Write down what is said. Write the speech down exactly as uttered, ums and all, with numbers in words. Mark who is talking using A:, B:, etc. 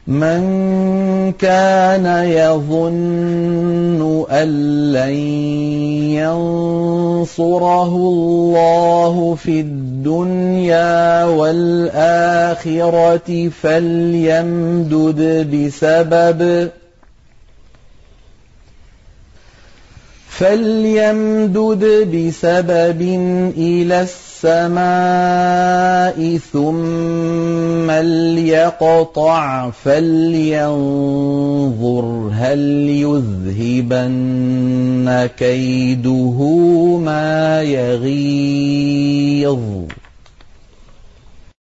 A: مَنْ كَانَ يَظُنُّ أَن لَّن يَنصُرَهُ اللَّهُ فِي الدُّنْيَا وَالْآخِرَةِ فَلْيَمْدُدْ بِسَبَبٍ فَلْيَمْدُدْ بِسَبَبٍ إِلَى السَّمَاءِ ثُمَّ لْيَقْطَعْ فَلْيَنظُرْ هَلْ يُذْهِبَنَّ كَيْدُهُ مَا يَغِيظُ